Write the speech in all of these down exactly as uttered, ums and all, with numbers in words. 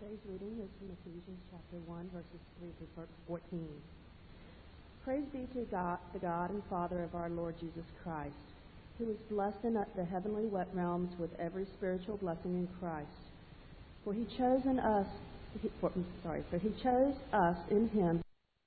Today's reading is from Ephesians chapter one, verses three through fourteen. Praise be to God, the God and Father of our Lord Jesus Christ, who is blessed in the heavenly realms with every spiritual blessing in Christ. For he chose in us, he, for, sorry, for he chose us in him.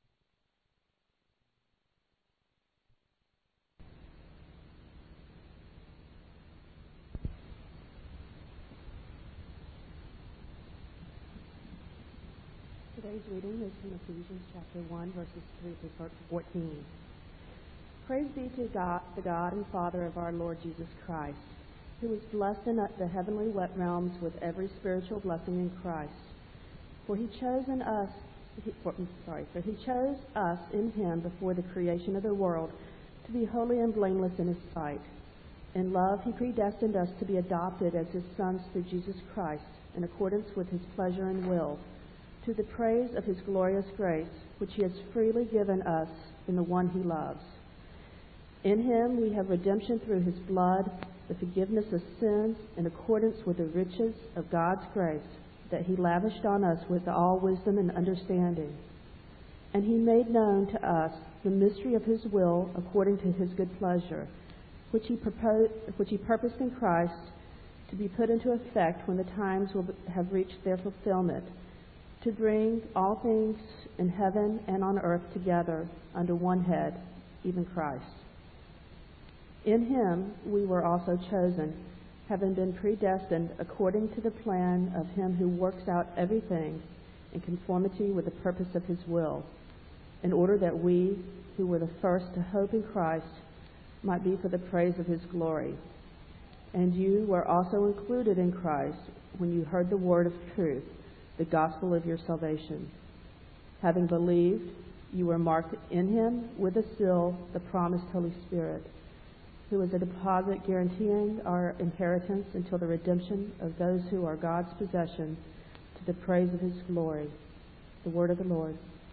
Today's reading is from Ephesians chapter one, verses three through fourteen. Praise be to God, the God and Father of our Lord Jesus Christ, who is blessed in the heavenly realms with every spiritual blessing in Christ. For he chose in us, he, for, sorry, for he chose us in him before the creation of the world to be holy and blameless in his sight. In love, he predestined us to be adopted as his sons through Jesus Christ, in accordance with his pleasure and will, to the praise of his glorious grace, which he has freely given us in the one he loves. In him we have redemption through his blood, the forgiveness of sins, in accordance with the riches of God's grace that he lavished on us with all wisdom and understanding. And he made known to us the mystery of his will according to his good pleasure, which he proposed, which he purposed in Christ to be put into effect when the times will have reached their fulfillment, to bring all things in heaven and on earth together under one head, even Christ. In him we were also chosen, having been predestined according to the plan of him who works out everything in conformity with the purpose of his will, in order that we, who were the first to hope in Christ, might be for the praise of his glory. And you were also included in Christ when you heard the word of truth, the gospel of your salvation. Having believed, you were marked in him with a seal, the promised Holy Spirit, who is a deposit guaranteeing our inheritance until the redemption of those who are God's possession, to the praise of his glory. The word of the Lord.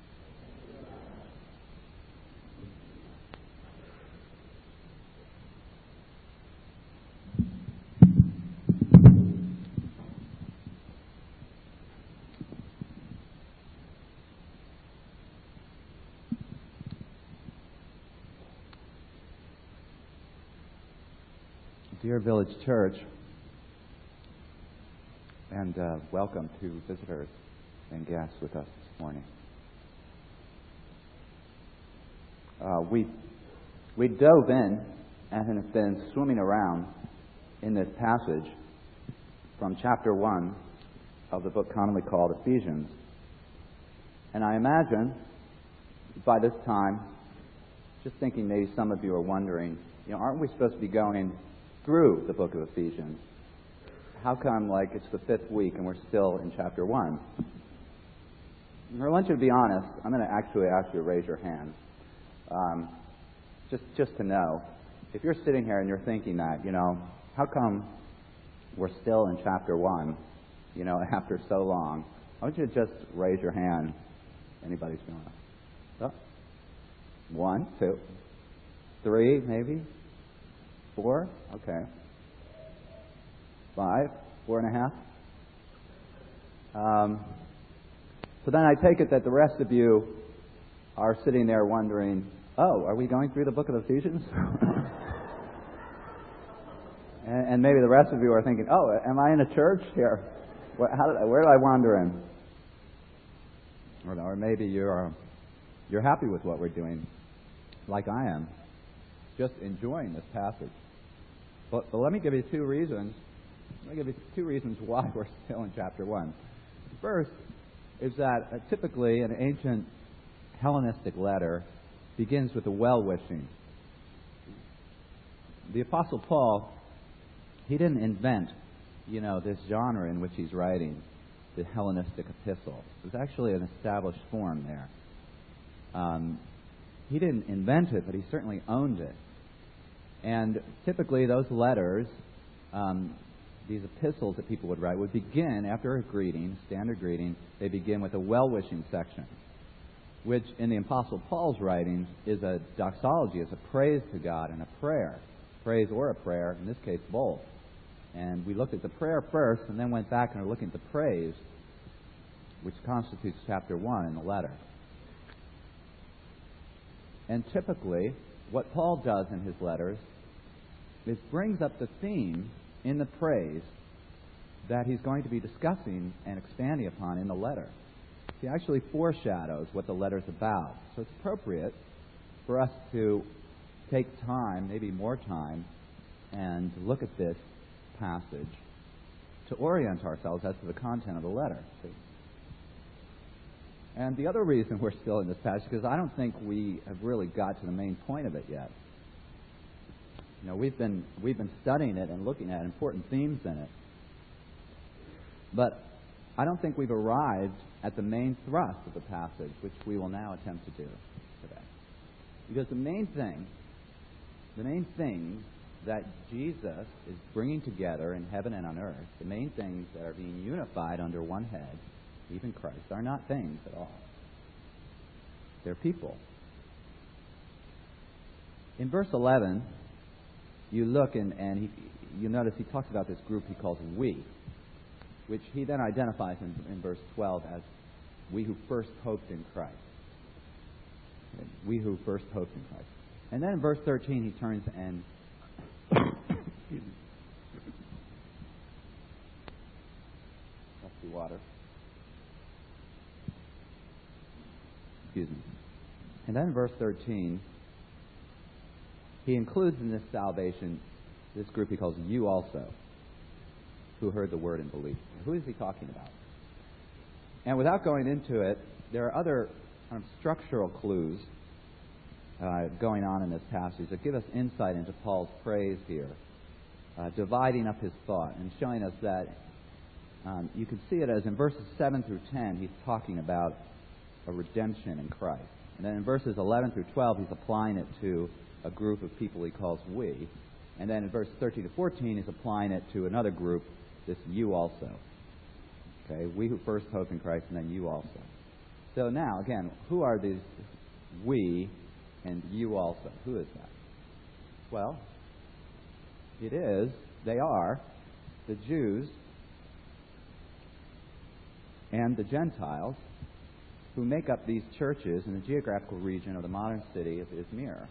Dear Village Church, and uh, welcome to visitors and guests with us this morning. Uh, we we dove in and have been swimming around in this passage from chapter one of the book commonly called Ephesians. And I imagine by this time, just thinking maybe some of you are wondering, you know, aren't we supposed to be going through the book of Ephesians? How come, like, it's the fifth week and we're still in chapter one? And I want you to be honest. I'm going to actually ask you to raise your hand. Um, just, just to know, if you're sitting here and you're thinking that, you know, how come we're still in chapter one, you know, after so long? I want you to just raise your hand. Anybody's going to? Oh. One, two, three, maybe? Four? Okay. Five? Four and a half? Um, so then I take it that the rest of you are sitting there wondering, oh, are we going through the book of Ephesians? and, and maybe the rest of you are thinking, oh, am I in a church here? Where, how did I, where did I wander in? Or, or maybe you're, you're happy with what we're doing, like I am, just enjoying this passage. But, but let me give you two reasons. Let me give you two reasons why we're still in chapter one. First is that uh, typically an ancient Hellenistic letter begins with a well-wishing. The Apostle Paul, he didn't invent, you know, this genre in which he's writing, the Hellenistic epistle. It was actually an established form there. Um, he didn't invent it, but he certainly owned it. And typically those letters, um, these epistles that people would write, would begin after a greeting, standard greeting, they begin with a well-wishing section, which in the Apostle Paul's writings is a doxology, is a praise to God and a prayer. Praise or a prayer, in this case both. And we looked at the prayer first and then went back and are looking at the praise. which constitutes chapter one in the letter. And typically, what Paul does in his letters is brings up the theme in the praise that he's going to be discussing and expanding upon in the letter. He actually foreshadows what the letter's about. So it's appropriate for us to take time, maybe more time, and look at this passage to orient ourselves as to the content of the letter. See? And the other reason we're still in this passage is because I don't think we have really got to the main point of it yet. You know, we've been we've been studying it and looking at important themes in it. But I don't think we've arrived at the main thrust of the passage, which we will now attempt to do today. Because the main thing, the main things that Jesus is bringing together in heaven and on earth, the main things that are being unified under one head, even Christ, are not things at all. They're people. In verse eleven, you look and, and he, you notice he talks about this group he calls we, which he then identifies in, in verse twelve as we who first hoped in Christ. We who first hoped in Christ. And then in verse thirteen, he turns and excuse me. Rusty water. Excuse me. And then in verse thirteen, he includes in this salvation this group he calls you also, who heard the word and believed. Who is he talking about? And without going into it, there are other kind of structural clues uh, going on in this passage that give us insight into Paul's praise here, uh, dividing up his thought and showing us that um, you can see it as in verses seven through ten, he's talking about a redemption in Christ. And then in verses eleven through twelve, he's applying it to a group of people he calls we. And then in verses thirteen to fourteen, he's applying it to another group, this you also. Okay, we who first hope in Christ, and then you also. So now, again, who are these we and you also? Who is that? Well, it is, they are the Jews and the Gentiles who make up these churches in the geographical region of the modern city of Izmir.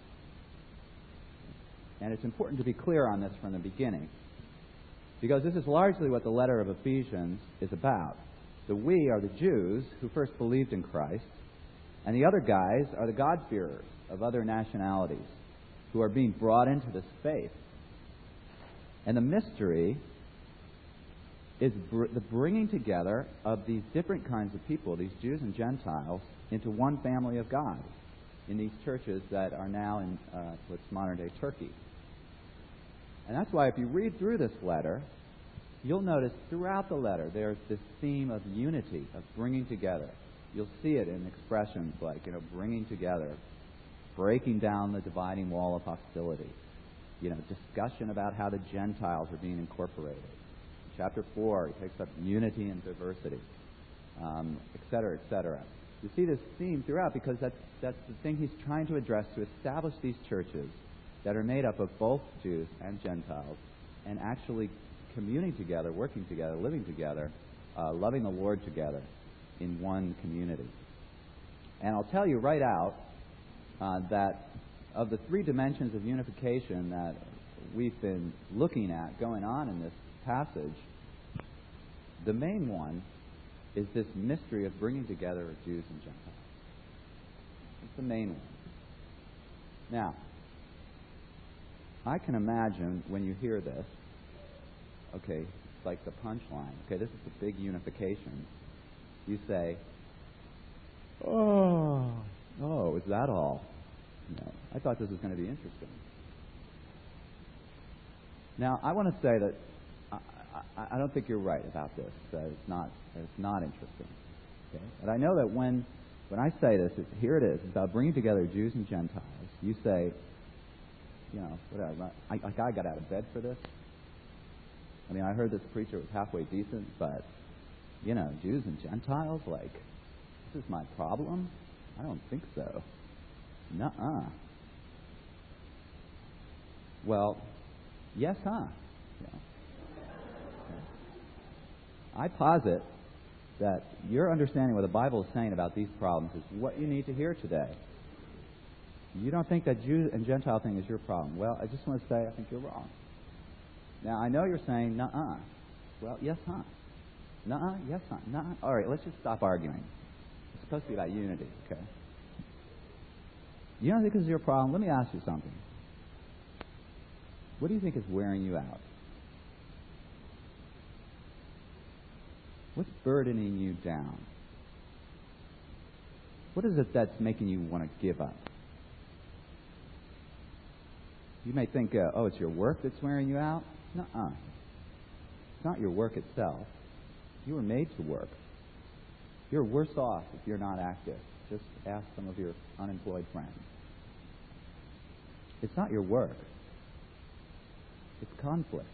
And it's important to be clear on this from the beginning, because this is largely what the letter of Ephesians is about. The we are the Jews who first believed in Christ, and the other guys are the God-fearers of other nationalities who are being brought into this faith. And the mystery is br- the bringing together of these different kinds of people, these Jews and Gentiles, into one family of God in these churches that are now in uh, what's modern-day Turkey. And that's why if you read through this letter, you'll notice throughout the letter there's this theme of unity, of bringing together. You'll see it in expressions like, you know, bringing together, breaking down the dividing wall of hostility, you know, discussion about how the Gentiles are being incorporated. In chapter four, he takes up unity and diversity, um, et cetera, et cetera. You see this theme throughout because that's, that's the thing he's trying to address, to establish these churches that are made up of both Jews and Gentiles and actually communing together, working together, living together, uh, loving the Lord together in one community. And I'll tell you right out uh, that of the three dimensions of unification that we've been looking at going on in this passage, the main one is this mystery of bringing together of Jews and Gentiles. It's the main one. Now, I can imagine when you hear this, okay, it's like the punchline. Okay, this is the big unification. You say, oh, oh, is that all? No, I thought this was going to be interesting. Now, I want to say that I, I, I don't think you're right about this. That it's not, that it's not interesting. Okay? But I know that when when I say this, it's, here it is. It's about bringing together Jews and Gentiles. You say, you know, whatever. I, like I got out of bed for this. I mean, I heard this preacher was halfway decent, but, you know, Jews and Gentiles, like, this is my problem? I don't think so. Nuh-uh. Well, yes, huh? Yeah. Okay. I posit that your understanding what the Bible is saying about these problems is what you need to hear today. You don't think that Jew and Gentile thing is your problem. Well, I just want to say I think you're wrong. Now, I know you're saying, nuh-uh. Well, yes, huh? Nuh-uh, yes, huh? Nuh-uh. All right, let's just stop arguing. It's supposed to be about unity, okay? You don't think this is your problem? Let me ask you something. What do you think is wearing you out? What's burdening you down? What is it that's making you want to give up? You may think, uh, oh, it's your work that's wearing you out. Nuh-uh. It's not your work itself. You were made to work. You're worse off if you're not active. Just ask some of your unemployed friends. It's not your work. It's conflict.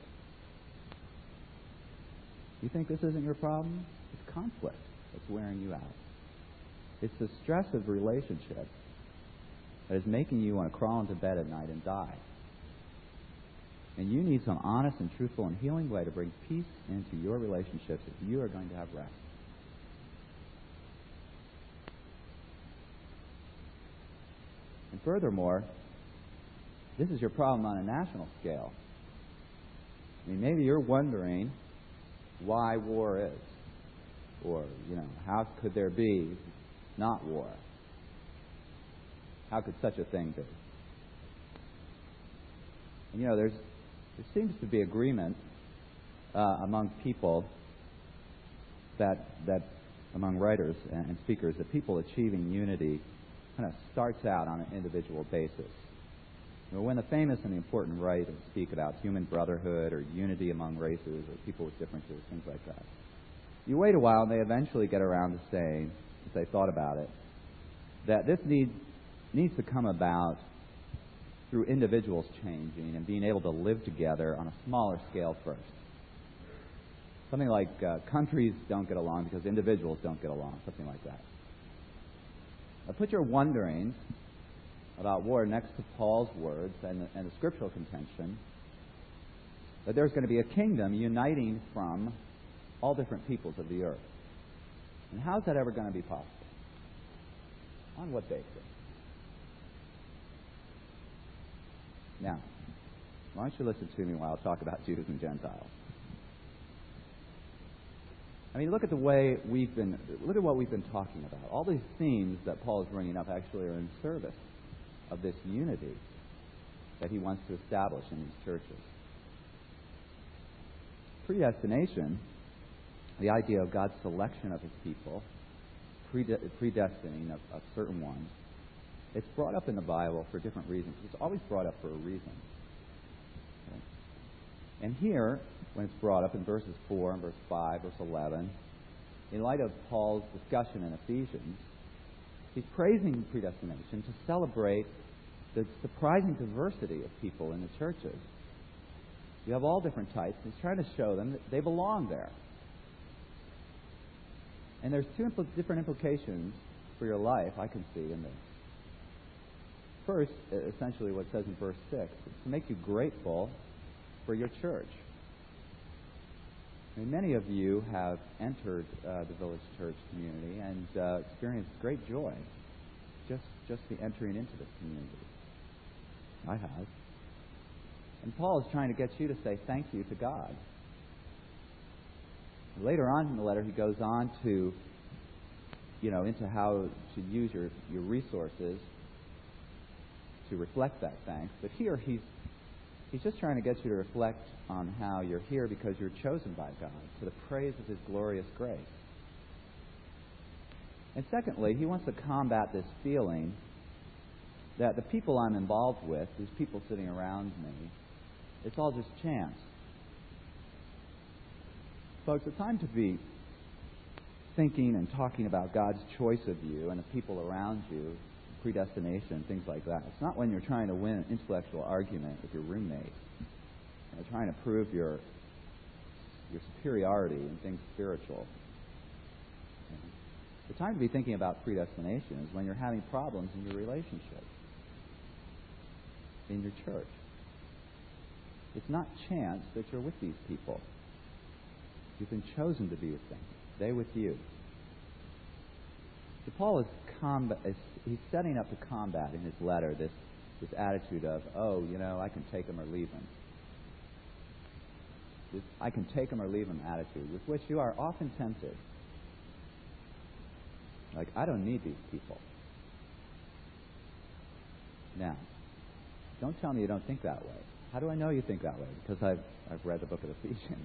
You think this isn't your problem? It's conflict that's wearing you out. It's the stress of relationship that is making you want to crawl into bed at night and die. And you need some honest and truthful and healing way to bring peace into your relationships if you are going to have rest. And furthermore, this is your problem on a national scale. I mean, maybe you're wondering why war is. Or, you know, how could there be not war? How could such a thing be? And, you know, there's there seems to be agreement uh, among people that that among writers and speakers that people achieving unity kind of starts out on an individual basis. You know, when the famous and the important writers speak about human brotherhood or unity among races or people with differences, things like that, you wait a while and they eventually get around to saying, if they thought about it, that this need, needs to come about through individuals changing and being able to live together on a smaller scale first. Something like uh, countries don't get along because individuals don't get along, something like that. Now put your wonderings about war next to Paul's words and the, and the scriptural contention that there's going to be a kingdom uniting from all different peoples of the earth. And how's that ever going to be possible? On what basis? Now, why don't you listen to me while I talk about Jews and Gentiles? I mean, look at the way we've been, look at what we've been talking about. All these themes that Paul is bringing up actually are in service of this unity that he wants to establish in these churches. Predestination, the idea of God's selection of his people, predestining of, of certain ones, it's brought up in the Bible for different reasons. It's always brought up for a reason. Okay? And here, when it's brought up in verses four and verse five, verse eleven, in light of Paul's discussion in Ephesians, he's praising predestination to celebrate the surprising diversity of people in the churches. You have all different types. He's trying to show them that they belong there. And there's two impl- different implications for your life I can see in this. First, essentially what it says in verse six, is to make you grateful for your church. I mean, many of you have entered uh, the Village Church community and uh, experienced great joy just, just the entering into this community. I have. And Paul is trying to get you to say thank you to God. Later on in the letter, he goes on to, you know, into how to use your, your resources to reflect that thanks. But here he's he's just trying to get you to reflect on how you're here because you're chosen by God to the praise of his glorious grace. And secondly, he wants to combat this feeling that the people I'm involved with, these people sitting around me, it's all just chance. Folks, it's time to be thinking and talking about God's choice of you and the people around you, predestination, things like that. It's not when you're trying to win an intellectual argument with your roommate, you know, trying to prove your your superiority in things spiritual. You know. The time to be thinking about predestination is when you're having problems in your relationship, in your church. It's not chance that you're with these people. You've been chosen to be with them. They with you. So Paul is, combat, is he's setting up to combat in his letter this, this attitude of, oh, you know, I can take them or leave them. This I can take them or leave them attitude, with which you are often tempted. Like, I don't need these people. Now, don't tell me you don't think that way. How do I know you think that way? Because I've, I've read the book of Ephesians.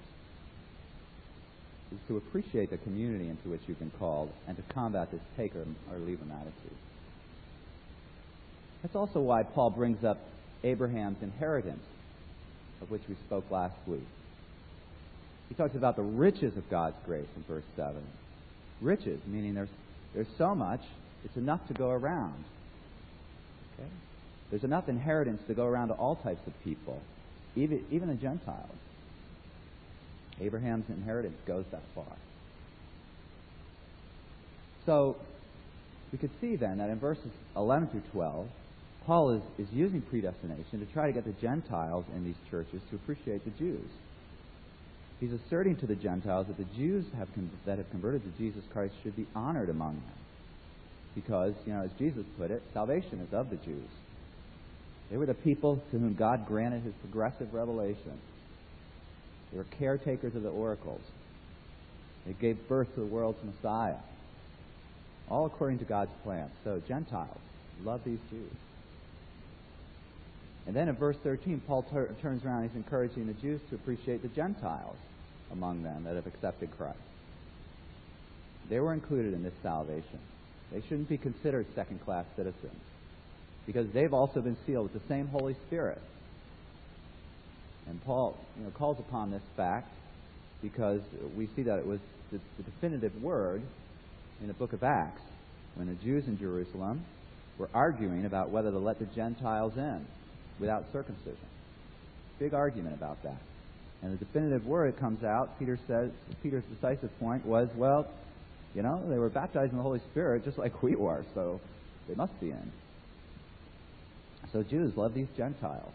Is to appreciate the community into which you've been called and to combat this take or, or leave them attitude. That's also why Paul brings up Abraham's inheritance, of which we spoke last week. He talks about the riches of God's grace in verse seven. Riches, meaning there's there's so much, it's enough to go around. Okay? There's enough inheritance to go around to all types of people, even, even the Gentiles. Abraham's inheritance goes that far. So, we could see then that in verses eleven through twelve, Paul is, is using predestination to try to get the Gentiles in these churches to appreciate the Jews. He's asserting to the Gentiles that the Jews have con- that have converted to Jesus Christ should be honored among them. Because, you know, as Jesus put it, salvation is of the Jews. They were the people to whom God granted his progressive revelation. They were caretakers of the oracles. They gave birth to the world's Messiah. All according to God's plan. So, Gentiles, love these Jews. And then in verse thirteen, Paul tur- turns around and he's encouraging the Jews to appreciate the Gentiles among them that have accepted Christ. They were included in this salvation. They shouldn't be considered second-class citizens because they've also been sealed with the same Holy Spirit. And Paul, you know, calls upon this fact because we see that it was the, the definitive word in the book of Acts when the Jews in Jerusalem were arguing about whether to let the Gentiles in without circumcision. Big argument about that. And the definitive word comes out, Peter says, Peter's decisive point was, well, you know, they were baptized in the Holy Spirit just like we were, so they must be in. So Jews love these Gentiles.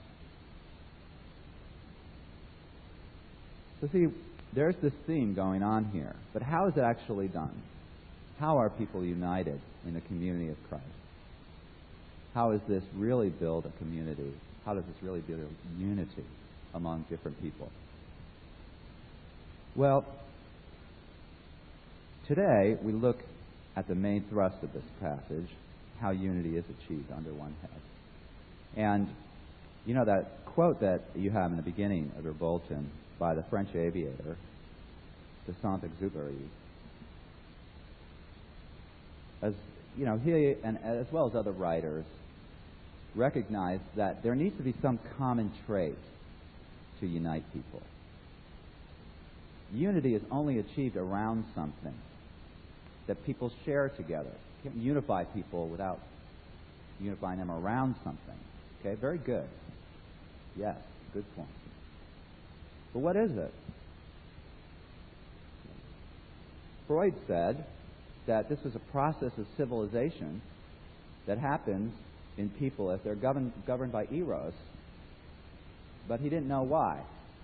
So see, there's this theme going on here. But how is it actually done? How are people united in the community of Christ? How does this really build a community? How does this really build unity among different people? Well, today we look at the main thrust of this passage, how unity is achieved under one head. And you know that quote that you have in the beginning of your bulletin by the French aviator, de Saint-Exupéry, as you know, he and as well as other writers recognize that there needs to be some common trait to unite people. Unity is only achieved around something that people share together. You can't unify people without unifying them around something. Okay, very good. Yes, good point. But what is it? Freud said that this is a process of civilization that happens in people as they're governed, governed by eros, but he didn't know why.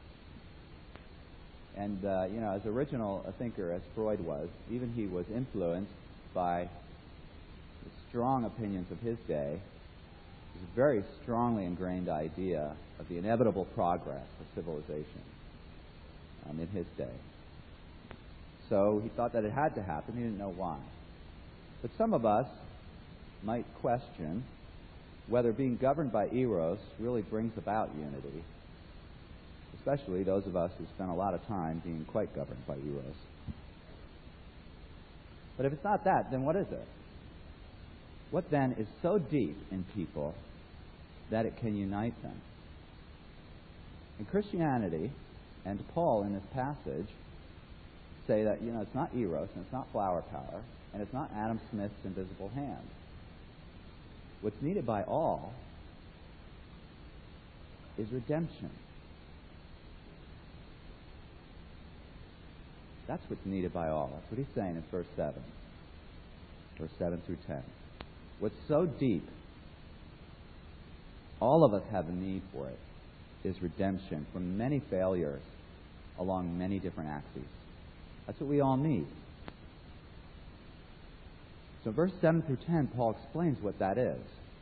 And, uh, you know, as original a thinker as Freud was, even he was influenced by the strong opinions of his day. It was a very strongly ingrained idea of the inevitable progress of civilization um, in his day. So he thought that it had to happen. He didn't know why. But some of us might question whether being governed by eros really brings about unity, especially those of us who spend a lot of time being quite governed by eros. But if it's not that, then what is it? What then is so deep in people that it can unite them? In Christianity, and Paul in this passage, say that, you know, it's not eros, and it's not flower power, and it's not Adam Smith's invisible hand. What's needed by all is redemption. That's what's needed by all. That's what he's saying in verse seven. Verse seven through ten. What's so deep, all of us have a need for it, is redemption from many failures along many different axes. That's what we all need. So verse seven through ten, Paul explains what that is.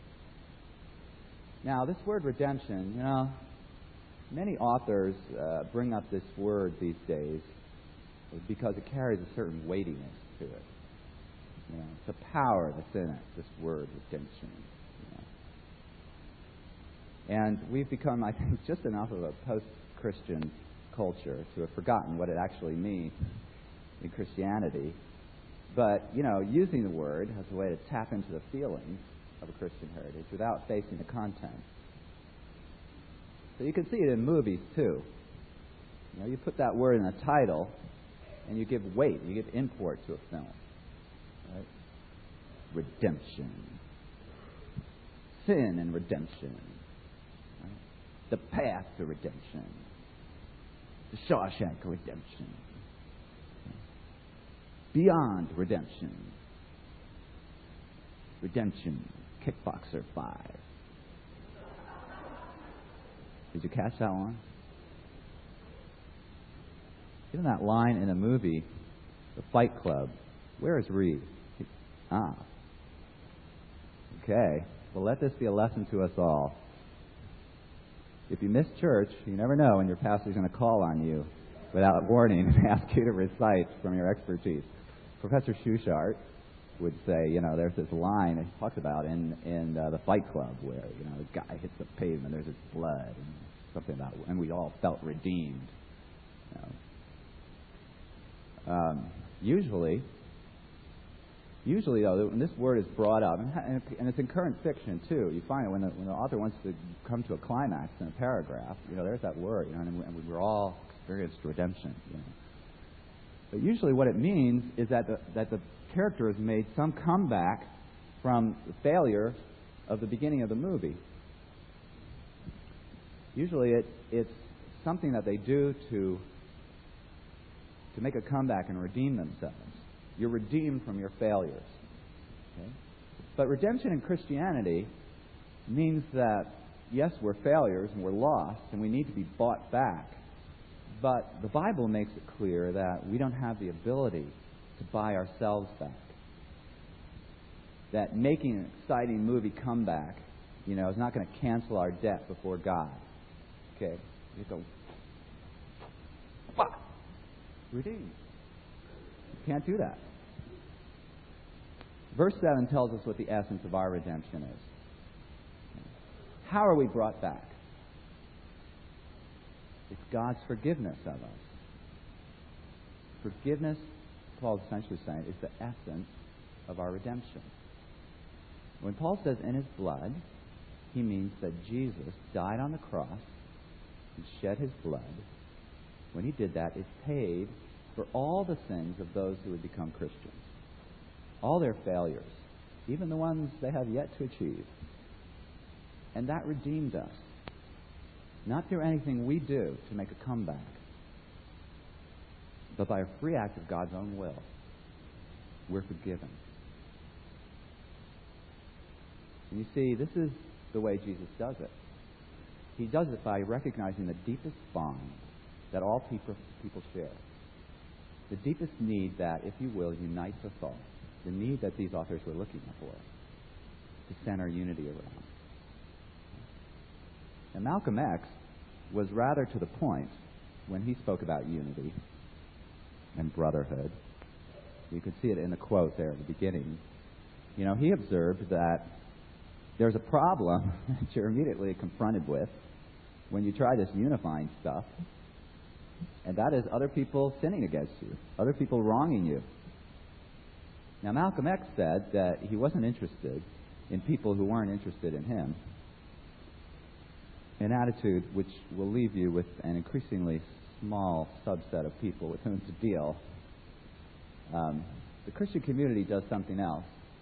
Now, this word redemption, you know, many authors uh, bring up this word these days because it carries a certain weightiness to it. You know, it's a power that's in it, this word redemption. You know. And we've become, I think, just enough of a post-Christian culture to have forgotten what it actually means in Christianity. But, you know, using the word as a way to tap into the feelings of a Christian heritage without facing the content. So you can see it in movies, too. You know, you put that word in a title, and you give weight, you give import to a film. Right? Redemption. Sin and redemption. Right? The path to redemption. The Shawshank Redemption. Beyond redemption. Redemption. Kickboxer five. Did you catch that one? Isn't that line in a movie, The Fight Club? Where is Reed? He, ah. Okay. Well, let this be a lesson to us all. If you miss church, you never know when your pastor's going to call on you without warning and ask you to recite from your expertise. Professor Schuchart would say, you know, there's this line he talks about in in uh, The Fight Club where, you know, the guy hits the pavement, there's his blood, and something about, and we all felt redeemed. You know. Um, usually, usually though, when this word is brought up, and, and it's in current fiction too, you find it when the, when the author wants to come to a climax in a paragraph, you know, there's that word, you know, and, and we're all experienced redemption. You know. But usually what it means is that the, that the character has made some comeback from the failure of the beginning of the movie. Usually it, it's something that they do to, to make a comeback and redeem themselves. You're redeemed from your failures. Okay? But redemption in Christianity means that, yes, we're failures and we're lost and we need to be bought back. But the Bible makes it clear that we don't have the ability to buy ourselves back. That making an exciting movie comeback, you know, is not going to cancel our debt before God. Okay? You go, bah! Redeemed. You can't do that. Verse seven tells us what the essence of our redemption is. How are we brought back? It's God's forgiveness of us. Forgiveness, Paul's essentially saying, is the essence of our redemption. When Paul says in his blood, he means that Jesus died on the cross and shed his blood. When he did that, it paid for all the sins of those who would become Christians. All their failures, even the ones they have yet to achieve. And that redeemed us. Not through anything we do to make a comeback, but by a free act of God's own will. We're forgiven. And you see, this is the way Jesus does it. He does it by recognizing the deepest bond that all people, people share. The deepest need that, if you will, unites us all. The need that these authors were looking for to center unity around. And Malcolm X was rather to the point when he spoke about unity and brotherhood. You can see it in the quote there at the beginning. You know, he observed that there's a problem that you're immediately confronted with when you try this unifying stuff, and that is other people sinning against you, other people wronging you. Now, Malcolm X said that he wasn't interested in people who weren't interested in him. An attitude which will leave you with an increasingly small subset of people with whom to deal. Um, the Christian community does something else.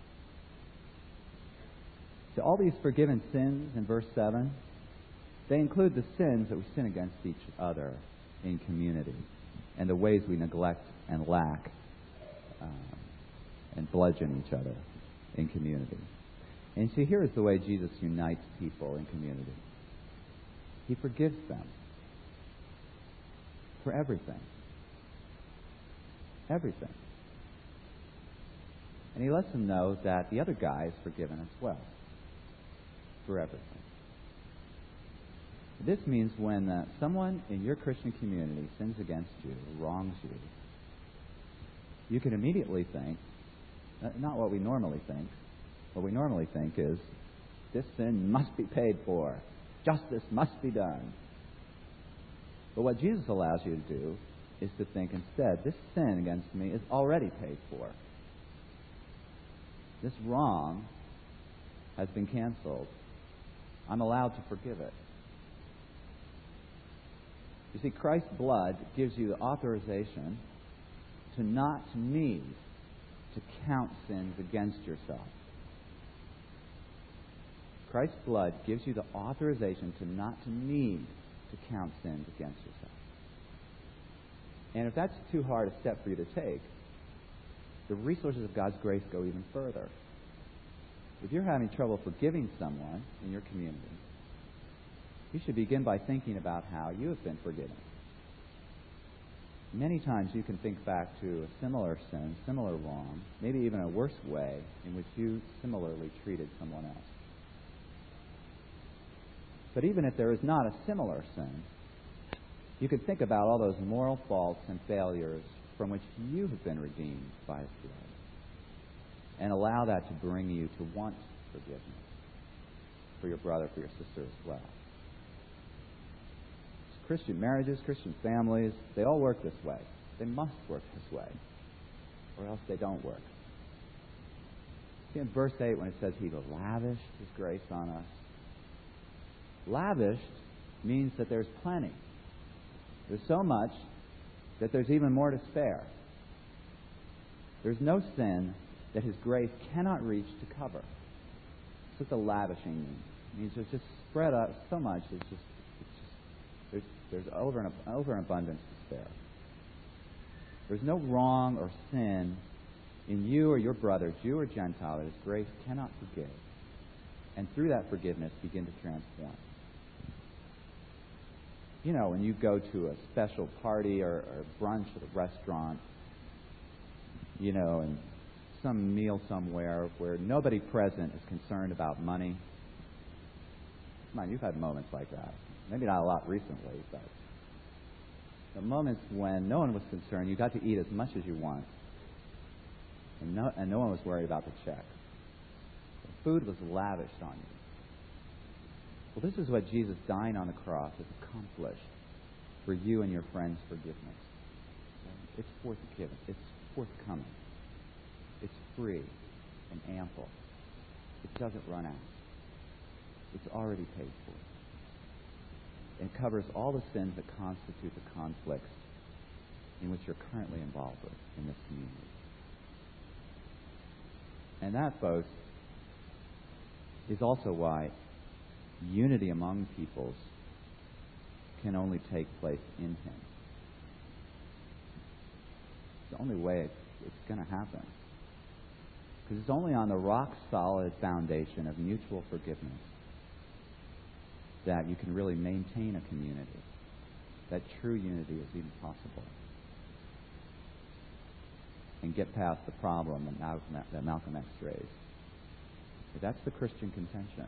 So all these forgiven sins in verse seven, they include the sins that we sin against each other in community and the ways we neglect and lack um, and bludgeon each other in community. And see, here is the way Jesus unites people in community. He forgives them for everything. Everything. And And he lets them know that the other guy is forgiven as well for everything. This means when uh, someone in your Christian community sins against you, wrongs you, you can immediately think, uh, not what we normally think. What we normally think is, this sin must be paid for. Justice must be done. But what Jesus allows you to do is to think instead, this sin against me is already paid for. This wrong has been canceled. I'm allowed to forgive it. You see, Christ's blood gives you the authorization to not need to count sins against yourself. Christ's blood gives you the authorization to not to need to count sins against yourself. And if that's too hard a step for you to take, the resources of God's grace go even further. If you're having trouble forgiving someone in your community, you should begin by thinking about how you have been forgiven. Many times you can think back to a similar sin, similar wrong, maybe even a worse way in which you similarly treated someone else. But even if there is not a similar sin, you can think about all those moral faults and failures from which you have been redeemed by His blood, and allow that to bring you to want forgiveness for your brother, for your sister as well. Christian marriages, Christian families, they all work this way. They must work this way, or else they don't work. See in verse eight when it says He lavished His grace on us. Lavished means that there's plenty. There's so much that there's even more to spare. There's no sin that His grace cannot reach to cover. That's what the lavishing means. It means there's just spread out so much, it's just, it's just there's, there's over an, over an abundance to spare. There's no wrong or sin in you or your brother, Jew or Gentile, that His grace cannot forgive. And through that forgiveness, begin to transform. You know, when you go to a special party or, or brunch at a restaurant, you know, and some meal somewhere where nobody present is concerned about money. Come on, you've had moments like that. Maybe not a lot recently, but the moments when no one was concerned, you got to eat as much as you want, and no, and no one was worried about the check. The food was lavished on you. Well, this is what Jesus dying on the cross has accomplished for you and your friends' forgiveness. It's forthgiven. It's forthcoming. It's free and ample. It doesn't run out. It's already paid for. It covers all the sins that constitute the conflicts in which you're currently involved with in this community. And that, folks, is also why unity among peoples can only take place in Him. It's the only way it's, it's going to happen. Because it's only on the rock-solid foundation of mutual forgiveness that you can really maintain a community, that true unity is even possible, and get past the problem that Malcolm, that Malcolm X raised. But that's the Christian contention.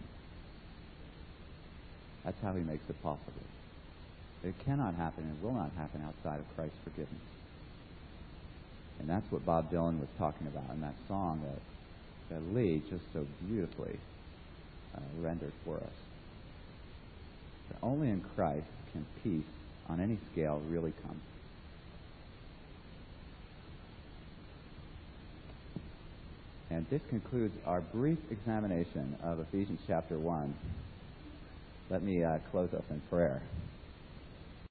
That's how he makes it possible. It cannot happen and will not happen outside of Christ's forgiveness. And that's what Bob Dylan was talking about in that song that, that Lee just so beautifully uh, rendered for us. That only in Christ can peace on any scale really come. And this concludes our brief examination of Ephesians chapter one. Let me uh, close us in prayer.